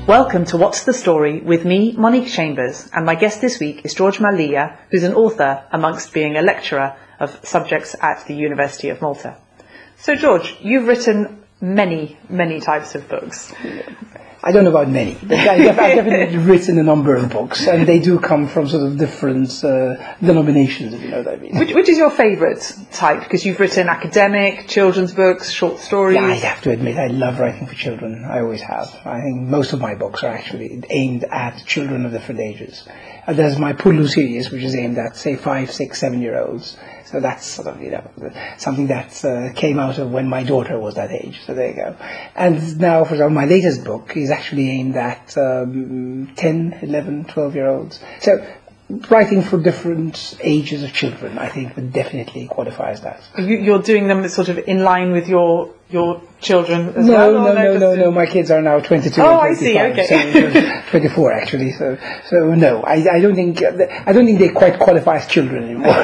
Welcome to What's the Story with me, Monique Chambers, and my guest this week is George Malia, who's an author amongst being a lecturer of subjects at the University of Malta. So George, you've written many types of books. I don't know about many, but I've definitely written a number of books, and they do come from sort of different denominations, if you know what I mean. Which is your favourite type? Because you've written academic, children's books, short stories. Yeah, I have to admit, I love writing for children. I always have. I think most of my books are actually aimed at children of different ages. There's my Pulu series, which is aimed at, say, 5, 6, 7-year-olds. So that's sort of, something that came out of when my daughter was that age. So there you go. And now, for example, my latest book is actually aimed at 10, 11, 12-year-olds. So writing for different ages of children, I think, would definitely qualify as that. You're doing them sort of in line with your children as well? No. My kids are now 22 and 25. I see, okay. So 24 actually. So no, I don't think they quite qualify as children anymore.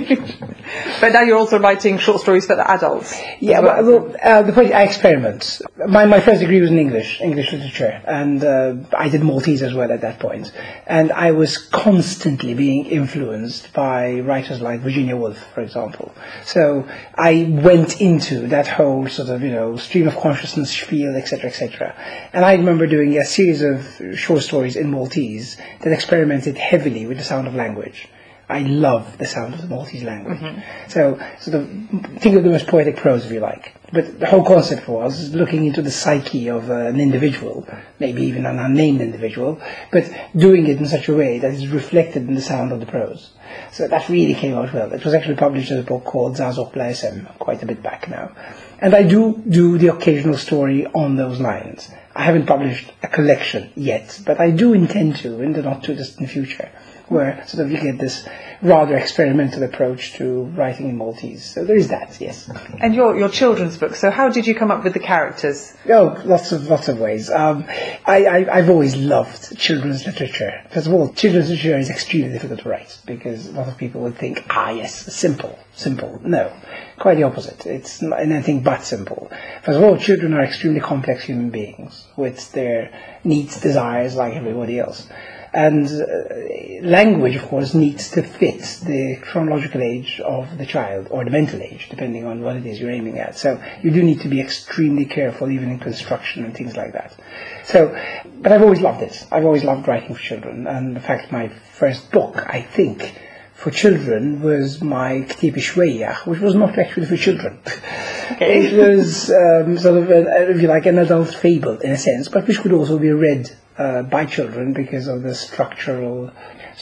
But now you're also writing short stories for the adults. Yeah, the point, I experiment. My first degree was in English literature, and I did Maltese as well at that point. And I was constantly being influenced by writers like Virginia Woolf, for example. So I went into that whole sort of, stream of consciousness spiel, etc. And I remember doing a series of short stories in Maltese that experimented heavily with the sound of language. I love the sound of the Maltese language. Mm-hmm. So sort of think of them as poetic prose, if you like. But the whole concept was looking into the psyche of an individual, maybe even an unnamed individual, but doing it in such a way that is reflected in the sound of the prose. So that really came out well. It was actually published as a book called Zazok Plaesem, quite a bit back now. And I do the occasional story on those lines. I haven't published a collection yet, but I do intend to in the not too distant future, where sort of you get this rather experimental approach to writing in Maltese. So there is that, yes. And your children's book, so how did you come up with the characters? Oh, lots of ways. I've always loved children's literature. First of all, children's literature is extremely difficult to write, because a lot of people would think, yes, simple. No, quite the opposite. It's not anything but simple. First of all, children are extremely complex human beings with their needs, desires, like everybody else. And language, of course, needs to fit the chronological age of the child, or the mental age, depending on what it is you're aiming at. So you do need to be extremely careful, even in construction and things like that. But I've always loved it. I've always loved writing for children. And in fact, my first book, I think, for children was my Ktieb Shweyach, which was not actually for children. Okay. It was sort of, if you like, an adult fable, in a sense, but which could also be read by children because of the structural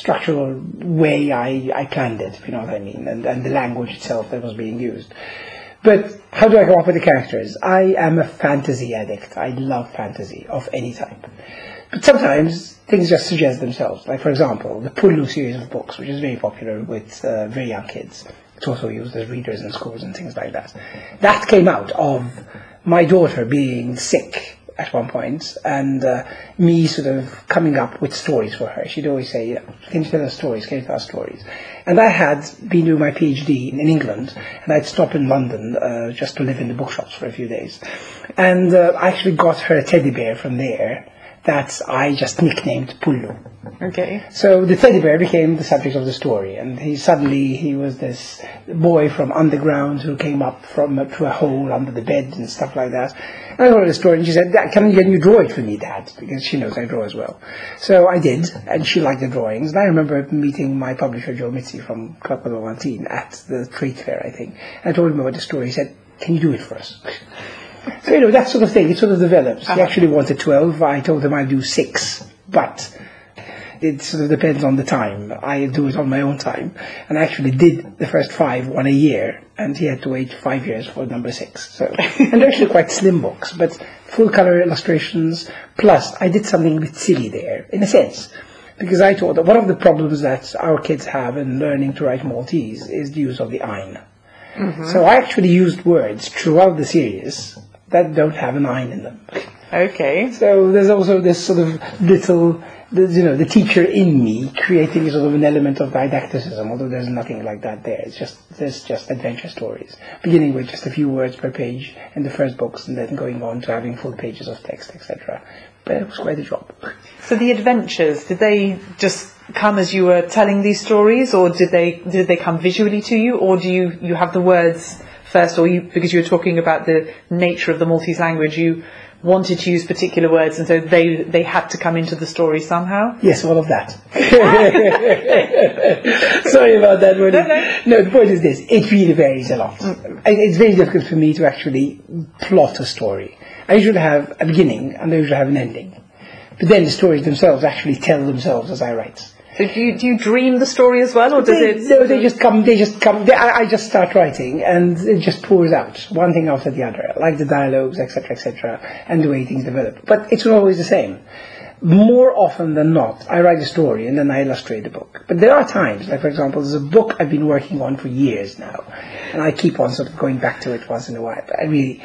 way I planned it, if you know what I mean, and the language itself that was being used. But how do I come up with the characters? I am a fantasy addict. I love fantasy of any type. But sometimes things just suggest themselves. Like, for example, the Pulu series of books, which is very popular with very young kids. It's also used as readers in schools and things like that. That came out of my daughter being sick at one point, and me sort of coming up with stories for her. She'd always say, can you tell us stories? Can you tell us stories? And I had been doing my PhD in England, and I'd stop in London just to live in the bookshops for a few days. And I actually got her a teddy bear from there that I just nicknamed Pulu. Okay. So the teddy bear became the subject of the story, and he was this boy from underground who came up through a hole under the bed and stuff like that. And I told her the story, and she said, can you draw it for me, Dad? Because she knows I draw as well. So I did, and she liked the drawings. And I remember meeting my publisher, Joe Mitzi, from Club 119 at the trade fair, I think. And I told him about the story. He said, can you do it for us? So, that sort of thing, it sort of develops. He actually wanted 12. I told him I'd do 6. But it sort of depends on the time. I do it on my own time. And I actually did the first 5, one a year. And he had to wait 5 years for number 6. So, and they're actually quite slim books, but full color illustrations. Plus, I did something a bit silly there, in a sense. Because I thought that one of the problems that our kids have in learning to write Maltese is the use of the ein. Mm-hmm. So I actually used words throughout the series that don't have an ein in them. Okay. So there's also this sort of little, the teacher in me creating sort of an element of didacticism, although there's nothing like that there. There's just adventure stories, beginning with just a few words per page in the first books and then going on to having full pages of text, etc. but it was quite a job. So the adventures, did they just come as you were telling these stories, or did they come visually to you, or do you have the words first, or because you were talking about the nature of the Maltese language, you wanted to use particular words, and so they had to come into the story somehow? Yes, all of that. Sorry about that. No, the point is this. It really varies a lot. It's very difficult for me to actually plot a story. I usually have a beginning and I usually have an ending. But then the stories themselves actually tell themselves as I write. So do you dream the story as well, or does it? No, they just come. I just start writing, and it just pours out one thing after the other, like the dialogues, etc., and the way things develop. But it's not always the same. More often than not, I write a story and then I illustrate the book. But there are times, like for example, there's a book I've been working on for years now, and I keep on sort of going back to it once in a while. But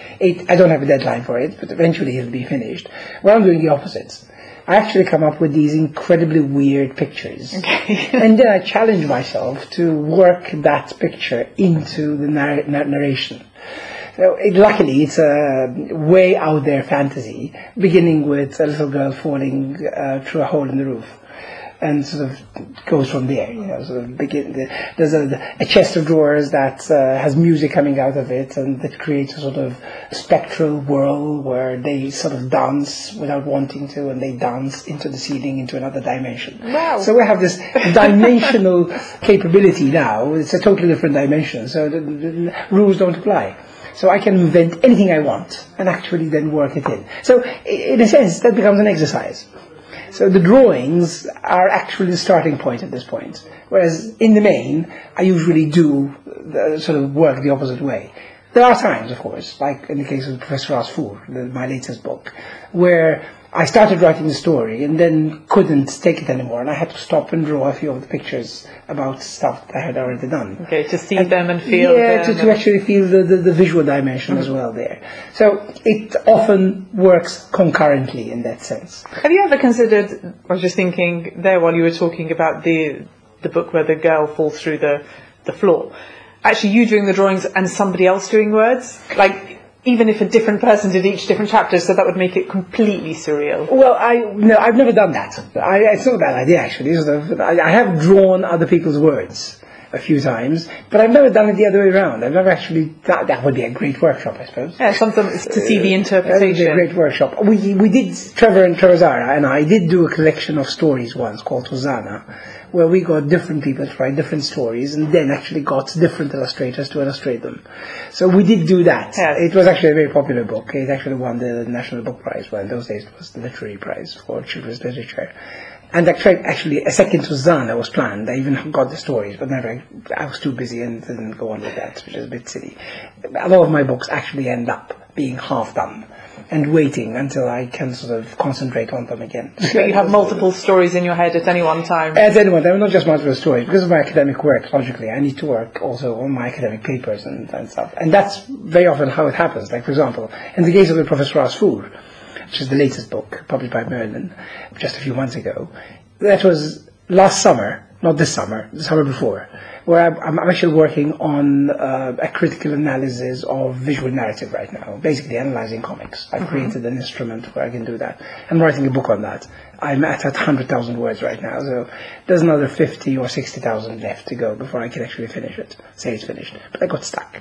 I don't have a deadline for it, but eventually it'll be finished. Well, I'm doing the opposite. I actually come up with these incredibly weird pictures. Okay. And then I challenge myself to work that picture into the narration. So luckily it's a way out there fantasy, beginning with a little girl falling through a hole in the roof. And sort of goes from there, sort of there's a chest of drawers that has music coming out of it, and that creates a sort of spectral world where they sort of dance without wanting to, and they dance into the ceiling, into another dimension. Wow. So we have this dimensional capability now. It's a totally different dimension, so the rules don't apply. So I can invent anything I want and actually then work it in. So in a sense, that becomes an exercise. So the drawings are actually the starting point at this point. Whereas in the main, I usually do sort of work the opposite way. There are times, of course, like in the case of Professor Asfour, my latest book, where I started writing the story and then couldn't take it anymore, and I had to stop and draw a few of the pictures about stuff that I had already done. Okay, to see them and feel them. them. To actually feel the visual dimension as well there. So it often works concurrently in that sense. Have you ever considered, I was just thinking there while you were talking about the book where the girl falls through the floor, actually you doing the drawings and somebody else doing words? Like, even if a different person did each different chapter, so that would make it completely surreal. Well, I've never done that. It's not a bad idea, actually. I have drawn other people's words a few times, but I've never done it the other way around. I've never actually. That would be a great workshop, I suppose. Yeah, something to see the interpretation. That would be a great workshop. We did, Trevor Zara and I did do a collection of stories once called Hosanna, where we got different people to write different stories and then actually got different illustrators to illustrate them. So we did do that. Yes. It was actually a very popular book. It actually won the National Book Prize. Well, in those days it was the Literary Prize for Children's Literature. And actually a second Hosanna was planned. I even got the stories, but I was too busy and didn't go on with that, which is a bit silly. A lot of my books actually end up being half done and waiting until I can sort of concentrate on them again. But you have multiple stories in your head at any one time? At any one time, not just multiple stories. Because of my academic work, logically, I need to work also on my academic papers and stuff. And that's very often how it happens. Like, for example, in the case of the Professor Asfour, which is the latest book, published by Merlin, just a few months ago, that was last summer, not this summer, the summer before, where I'm actually working on a critical analysis of visual narrative right now, basically analyzing comics. I've created an instrument where I can do that. I'm writing a book on that. I'm at 100,000 words right now, so there's another 50 or 60,000 left to go before I can actually finish it, say it's finished. But I got stuck.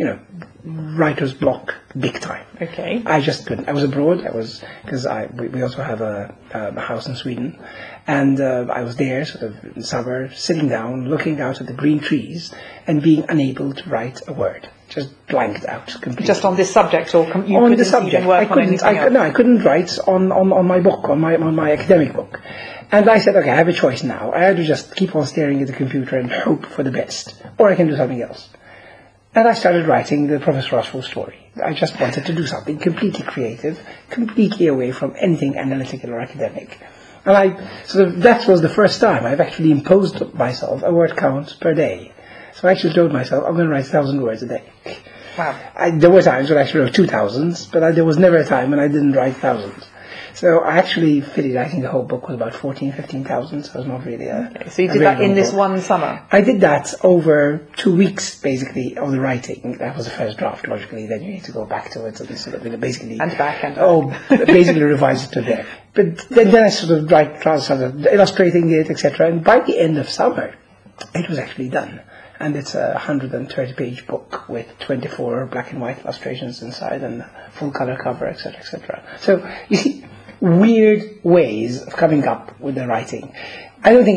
Writer's block, big time. Okay. I just couldn't. I was abroad. Because we also have a house in Sweden, and I was there, sort of in summer, sitting down, looking out at the green trees, and being unable to write a word, just blanked out completely. Just on this subject, or you on couldn't the subject, even work on anything else? No, I couldn't write on my book, on my academic book. And I said, okay, I have a choice now. I either just keep on staring at the computer and hope for the best, or I can do something else. And I started writing the Professor Asfour story. I just wanted to do something completely creative, completely away from anything analytical or academic. And that was the first time I've actually imposed on myself a word count per day. So I actually told myself, I'm going to write 1,000 words a day. Wow. There were times when I actually wrote 2,000, but there was never a time when I didn't write thousands. So I actually finished, I think the whole book was about 15,000, so it was not really Okay, so you did that in this one summer? I did that over 2 weeks, basically, of the writing. That was the first draft, logically. Then you need to go back to it and sort of basically... And back. basically revise it to death. But then I sort of started illustrating it, etc. And by the end of summer, it was actually done. And it's a 130-page book with 24 black and white illustrations inside and a full color cover, etc., etc. So you see, weird ways of coming up with the writing. I don't think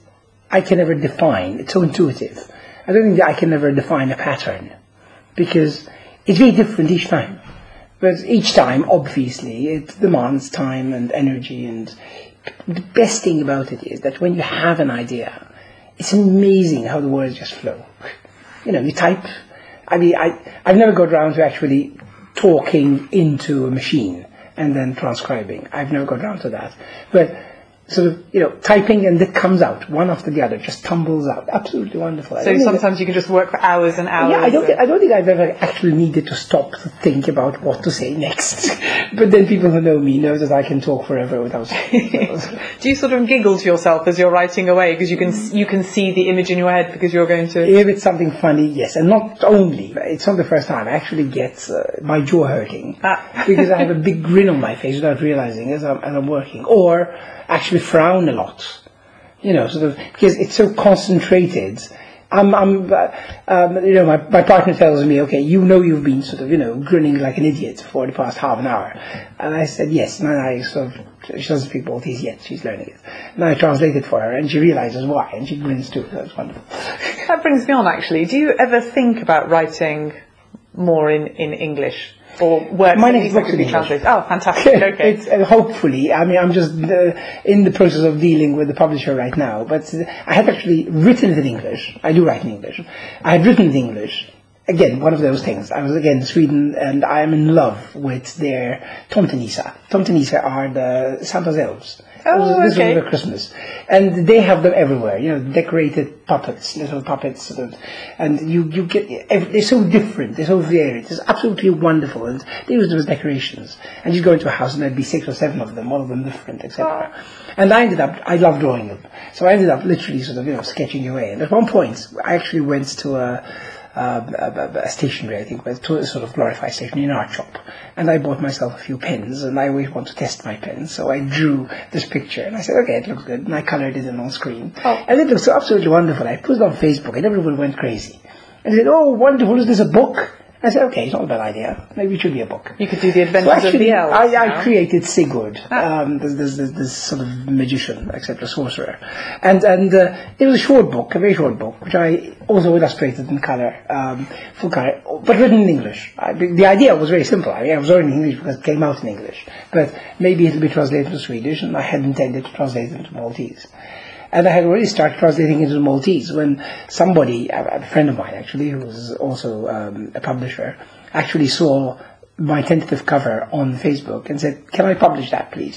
I can ever define. It's so intuitive. I don't think that I can ever define a pattern because it's very different each time. But each time, obviously, it demands time and energy. And the best thing about it is that when you have an idea, it's amazing how the words just flow. You type. I mean, I've never got around to actually talking into a machine and then transcribing. I've never got around to that. But sort of, typing and it comes out one after the other, just tumbles out. Absolutely wonderful. So sometimes you can just work for hours and hours. Yeah, I don't think I've ever actually needed to stop to think about what to say next. But then people who know me know that I can talk forever without. Do you sort of giggle to yourself as you're writing away because you can see the image in your head because you're going to? If it's something funny, yes, and not only. It's not the first time. I actually get my jaw hurting because I have a big grin on my face without realizing as I'm working, or actually frown a lot, sort of because it's so concentrated. My partner tells me, okay, you've been sort of, grinning like an idiot for the past half an hour. And I said, yes, and I sort of, she doesn't speak Maltese yet, she's learning it. And I translate it for her, and she realizes why, and she grins too. That's wonderful. That brings me on, actually. Do you ever think about writing more in English? Or work my next book could be translated. Oh, fantastic! Okay. Hopefully, I mean, I'm just in the process of dealing with the publisher right now. But I had actually written it in English. I do write in English. I had written it in English. Again, one of those things. I was again in Sweden, and I am in love with their Tomtenisa. Tomtenisa are the Santa's elves. Oh, this okay. was over Christmas, and they have them everywhere. Decorated puppets, little puppets, sort of, and you get. They're so different. They're so varied. It's absolutely wonderful, and they use them as decorations. And you go into a house, and there'd be 6 or 7 of them, all of them different, etc. And I love drawing them, so I ended up literally sort of sketching away. And at one point, I actually went to a stationery, I think, to a sort of glorified stationery, an art shop. And I bought myself a few pens, and I always want to test my pens. So I drew this picture, and I said, okay, it looks good. And I colored it in on screen. And it looked so absolutely wonderful. I put it on Facebook, and everyone went crazy. And they said, oh, wonderful, is this a book? I said, okay, it's not a bad idea. Maybe it should be a book. You could do the Adventures of the Elves. I created Sigurd, this sort of magician, etc., sorcerer, and it was a very short book, which I also illustrated in color, full color, but written in English. The idea was very simple. I was already in English because it came out in English, but maybe it'll be translated to Swedish, and I had intended to translate it into Maltese. And I had already started translating into Maltese when somebody, a friend of mine actually, who was also a publisher, actually saw my tentative cover on Facebook and said, can I publish that, please?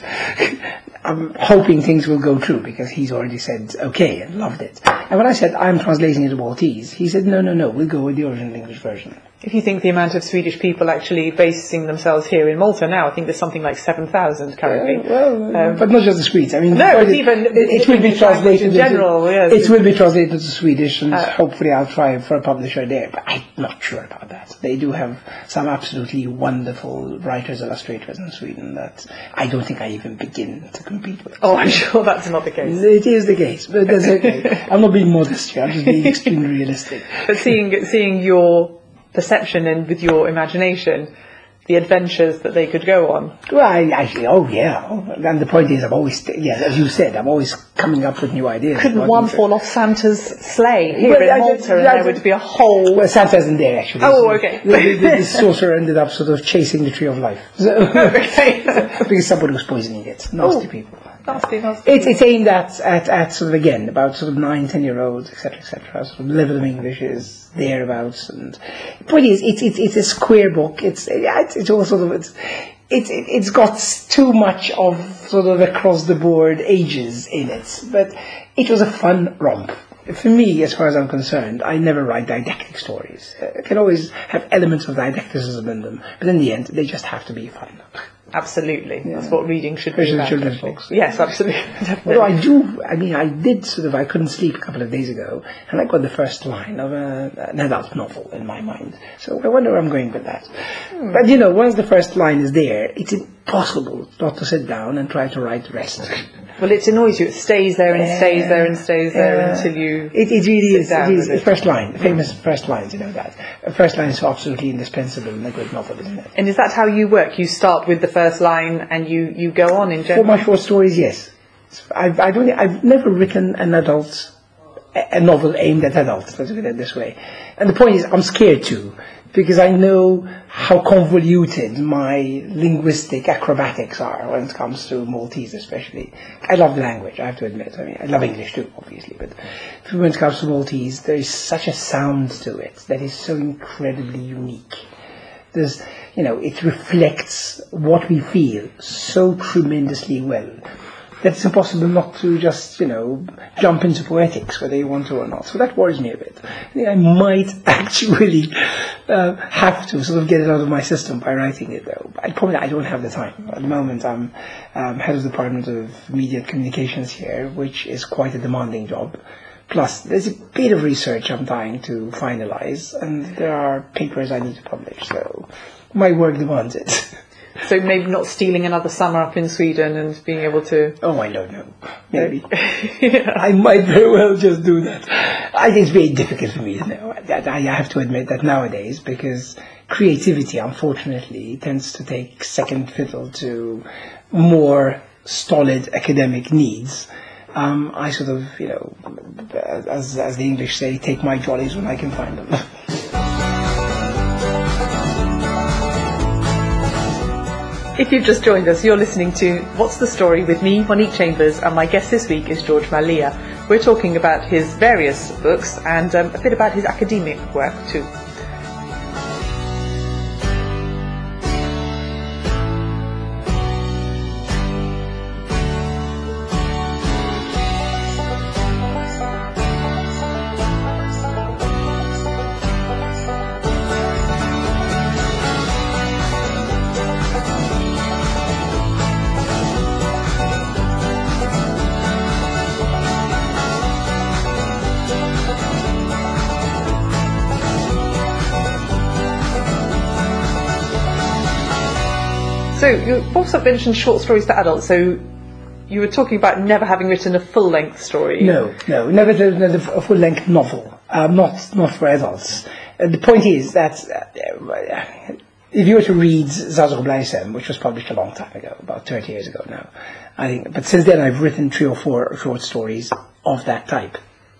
I'm hoping things will go through because he's already said okay and loved it. And when I said, I'm translating it to Maltese, he said, no, we'll go with the original English version. If you think the amount of Swedish people actually basing themselves here in Malta now, I think there's something like 7,000 currently. But not just the Swedes. I mean, no, it will be translated in general. Yes, it will be translated to Swedish, and hopefully I'll try for a publisher there. But I'm not sure about that. They do have some absolutely wonderful writers, illustrators in Sweden that I don't think I even begin to compete with. Oh, I'm sure that's not the case. It is the case, but that's okay. I'm not being modest here. I'm just being extremely realistic. But seeing your perception and with your imagination, the adventures that they could go on. Well, and the point is, I'm always, as you said, I'm always coming up with new ideas. Couldn't one fall off Santa's sleigh here in Malta and there would be a whole... Well, Santa isn't there, actually. Oh, okay. The sorcerer ended up sort of chasing the tree of life. So, okay. Because somebody was poisoning it. Nasty people. Nasty. It's aimed at sort of, again, about sort of 9-10-year-olds, etc., sort of level of English is thereabouts. And the point is, it's a square book. It's all sort of, it's got too much of sort of across the board ages in it, but it was a fun romp. For me, as far as I'm concerned, I never write didactic stories. I can always have elements of didacticism in them, but in the end, they just have to be fun. Absolutely. Yeah. That's what reading should Especially be about. Children's books. Yes, absolutely. Although I couldn't sleep a couple of days ago, and I got the first line of an adult novel in my mind. So I wonder where I'm going with that. But once the first line is there, it's impossible not to sit down and try to write the rest. Well, it annoys you. It stays there and stays there and stays there until you. It really is. It is the first line, the famous first lines. That. The first line is so absolutely indispensable in a good novel, isn't it? And is that how you work? You start with the first line and you go on in general. For my short stories, yes. I've never written a novel aimed at adults. Let's put it this way. And the point is, I'm scared to, because I know how convoluted my linguistic acrobatics are when it comes to Maltese, especially. I love the language, I have to admit. I love English too, obviously, but when it comes to Maltese, there is such a sound to it that is so incredibly unique. There's, it reflects what we feel so tremendously well that it's impossible not to just, jump into poetics, whether you want to or not. So that worries me a bit. I think I might actually have to sort of get it out of my system by writing it, though. I don't have the time. At the moment, I'm head of the Department of Media and Communications here, which is quite a demanding job. Plus, there's a bit of research I'm trying to finalize, and there are papers I need to publish, so my work demands it. So maybe not stealing another summer up in Sweden and being able to... Oh, I don't know. Maybe. I might very well just do that. I think it's very difficult for me to know. I have to admit that nowadays, because creativity, unfortunately, tends to take second fiddle to more stolid academic needs. I sort of, as the English say, take my jollies when I can find them. If you've just joined us, you're listening to What's the Story with me, Monique Chambers, and my guest this week is George Malia. We're talking about his various books and a bit about his academic work too. So you also mentioned short stories to adults, so you were talking about never having written a full-length story. No, never written a full-length novel, not for adults. The point is that if you were to read Zazor Blaisem, which was published a long time ago, about 30 years ago now, I think, but since then I've written 3 or 4 short stories of that type.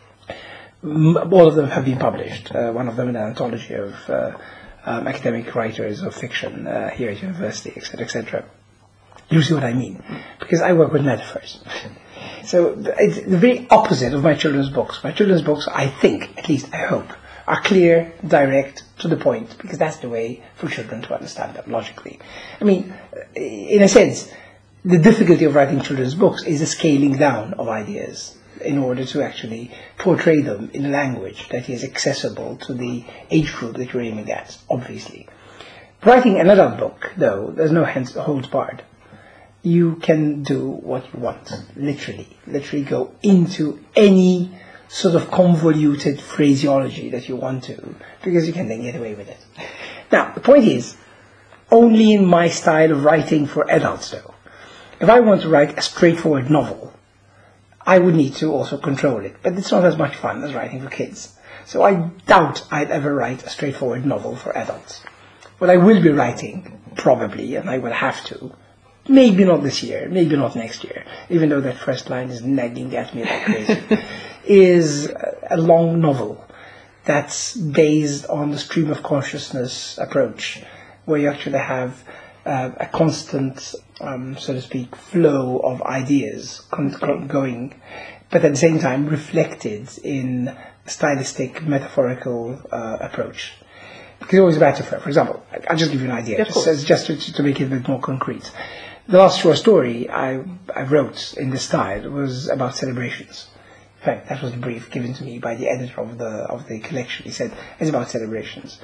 All of them have been published. One of them an anthology of academic writers of fiction here at university, etc., etc. You see what I mean? Because I work with metaphors. So it's the very opposite of my children's books. My children's books, I think, at least I hope, are clear, direct, to the point, because that's the way for children to understand them logically. I mean, in a sense, the difficulty of writing children's books is the scaling down of ideas in order to actually portray them in a language that is accessible to the age group that you're aiming at, obviously. Writing an adult book, though, there's no holds barred. You can do what you want, literally go into any sort of convoluted phraseology that you want to, because you can then get away with it. Now, the point is, only in my style of writing for adults, though. If I want to write a straightforward novel, I would need to also control it, but it's not as much fun as writing for kids. So I doubt I'd ever write a straightforward novel for adults. What I will be writing, probably, and I will have to, maybe not this year, maybe not next year, even though that first line is nagging at me like crazy, is a long novel that's based on the stream of consciousness approach, where you actually have a constant, so to speak, flow of ideas going, but at the same time reflected in stylistic, metaphorical approach. Because it's always a metaphor. For example, I'll just give you an idea, just to make it a bit more concrete. The last short story I wrote in this style was about celebrations. In fact, that was the brief given to me by the editor of the collection. He said, it's about celebrations.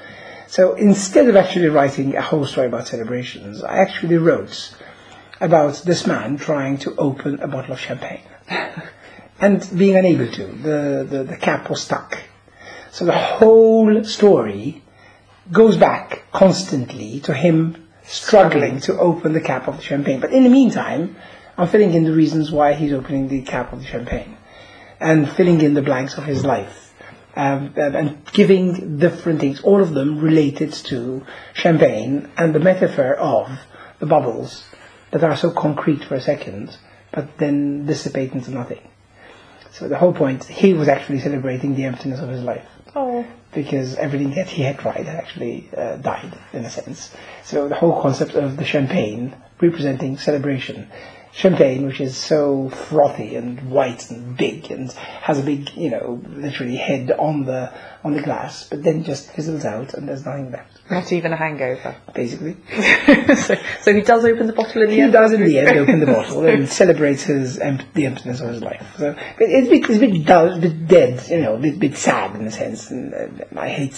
So instead of actually writing a whole story about celebrations, I actually wrote about this man trying to open a bottle of champagne and being unable to. The cap was stuck. So the whole story goes back constantly to him struggling to open the cap of the champagne. But in the meantime, I'm filling in the reasons why he's opening the cap of the champagne and filling in the blanks of his life. And giving different things, all of them related to champagne and the metaphor of the bubbles that are so concrete for a second, but then dissipate into nothing. So the whole point, he was actually celebrating the emptiness of his life. Oh. Because everything that he had tried had actually died, in a sense. So the whole concept of the champagne representing celebration. Champagne, which is so frothy and white and big and has a big, literally head on the glass, but then just fizzles out and there's nothing left. Not even a hangover. Basically. so he does open the bottle in the end? He does in the end open the bottle and celebrates the emptiness of his life. So it's a bit dull, a bit dead, a bit sad in a sense. And I hate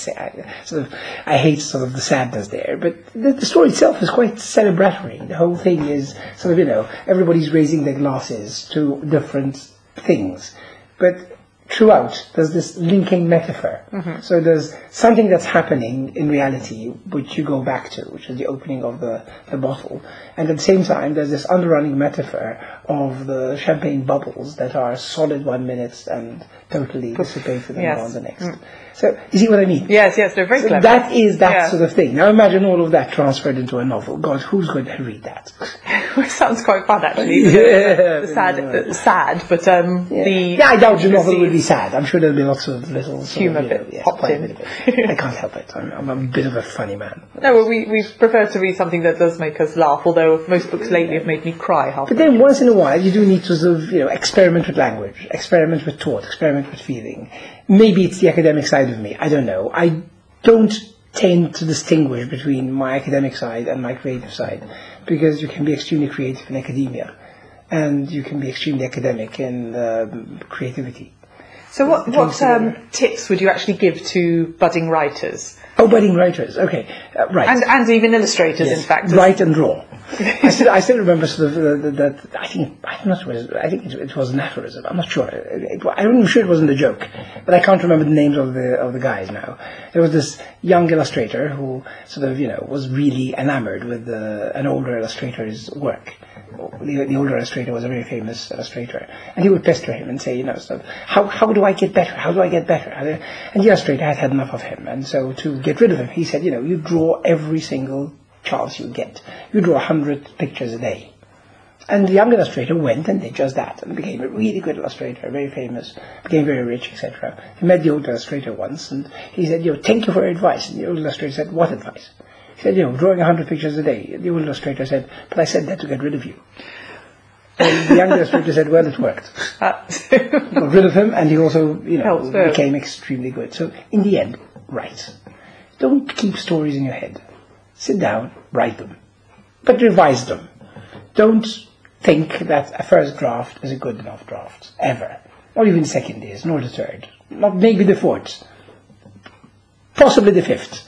sort of the sadness there. But the story itself is quite celebratory. The whole thing is sort of, everybody's raising their glasses to different things. But throughout, there's this linking metaphor. Mm-hmm. So there's something that's happening in reality, which you go back to, which is the opening of the bottle. And at the same time, there's this underrunning metaphor of the champagne bubbles that are solid 1 minute and totally dissipated and on the next. Mm. So, you see what I mean? Yes, they're very clever. That is that sort of thing. Now imagine all of that transferred into a novel. God, who's going to read that? It sounds quite fun, actually. Sad, but I doubt the novel will be sad. I'm sure there'll be lots of little humour popped in. I can't help it. I'm a bit of a funny man. No, well, we prefer to read something that does make us laugh, although most books lately have made me cry half. But then once in a while you do need to sort of, experiment with language, experiment with thought, experiment with feeling. Maybe it's the academic side of me. I don't know. I don't tend to distinguish between my academic side and my creative side, because you can be extremely creative in academia and you can be extremely academic in creativity. So what tips would you actually give to budding writers? Oh, budding writers. Okay, right. And even illustrators, yes. In fact. Write and draw. I still remember sort of that. I think it was an aphorism. I'm not sure. I'm sure it wasn't a joke, but I can't remember the names of the guys now. There was this young illustrator who sort of was really enamored with an older illustrator's work. The older illustrator was a very famous illustrator, and he would pester him and say, how do I get better? How do I get better? And the illustrator had enough of him, and so to get rid of him, he said, you draw every single chance you get. You draw 100 pictures a day. And the young illustrator went and did just that, and became a really good illustrator, very famous, became very rich, etc. He met the old illustrator once, and he said, thank you for your advice. And the old illustrator said, what advice? He said, drawing 100 pictures a day. The old illustrator said, but I said that to get rid of you. And the young illustrator said, well, it worked. He got rid of him, and he also, became extremely good. So, in the end, write. Don't keep stories in your head. Sit down, write them. But revise them. Don't think that a first draft is a good enough draft, ever. Not even the second is, nor the third. Not maybe the fourth. Possibly the fifth.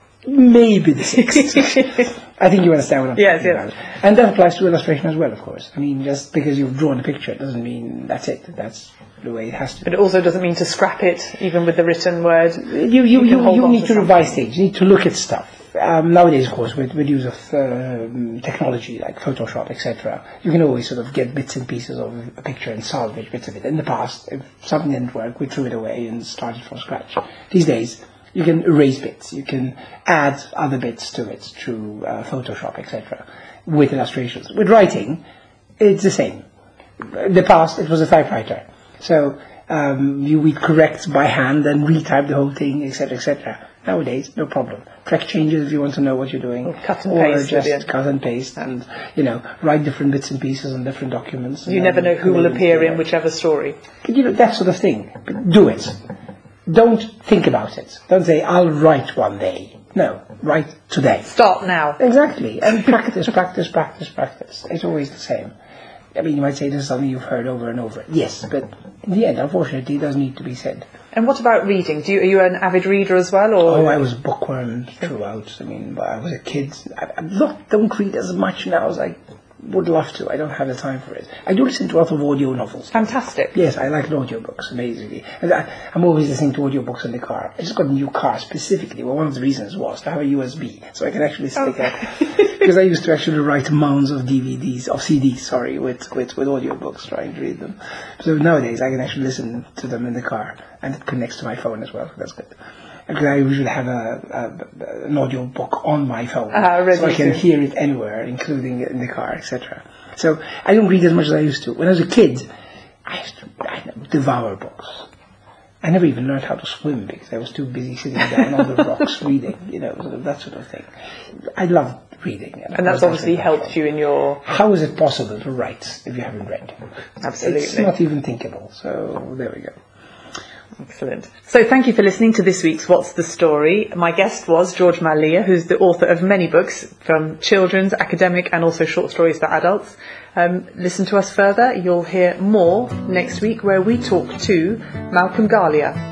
Maybe the sixth. I think you understand what I'm talking about. And that applies to illustration as well, of course. I mean, just because you've drawn a picture doesn't mean that's it. That's the way it has to be. But it also doesn't mean to scrap it, even with the written word. You need to revise things. You need to look at stuff. Nowadays, of course, with use of technology like Photoshop, etc., you can always sort of get bits and pieces of a picture and salvage bits of it. In the past, if something didn't work, we threw it away and started from scratch. These days, you can erase bits. You can add other bits to it through Photoshop, etc., with illustrations. With writing, it's the same. In the past, it was a typewriter. So you would correct by hand and retype the whole thing, etc., etc. Nowadays, no problem. Track changes if you want to know what you're doing. Or cut and paste. Or just cut and paste and, write different bits and pieces on different documents. You never know who will appear in whichever story. But, that sort of thing. But do it. Don't think about it. Don't say, I'll write one day. No, write today. Start now. Exactly. And practice, practice, practice, practice. It's always the same. I mean, you might say this is something you've heard over and over. Yes, but in the end, unfortunately, it does need to be said. And what about reading? Are you an avid reader as well? Or? Oh, I was a bookworm throughout. I mean, I was a kid. Don't read as much now as I would love to. I don't have the time for it. I do listen to a lot of audio novels. Fantastic. Yes, I like audiobooks, basically. And I'm always listening to audiobooks in the car. I just got a new car specifically. Well, one of the reasons was to have a USB, so I can actually stick it. Because I used to actually write mounds of CDs, with audiobooks, trying to read them. So nowadays I can actually listen to them in the car, and it connects to my phone as well, so that's good. Because I usually have an audio book on my phone, so I can hear it anywhere, including in the car, etc. So I don't read as much as I used to. When I was a kid, I used to devour books. I never even learned how to swim because I was too busy sitting down on the rocks reading, sort of that sort of thing. I love reading. And that's obviously helped you in your... How is it possible to write if you haven't read? Absolutely. It's not even thinkable. So there we go. Excellent. So thank you for listening to this week's What's the Story. My guest was George Malia, who's the author of many books, from children's, academic and also short stories for adults. Listen to us further. You'll hear more next week where we talk to Malcolm Galia.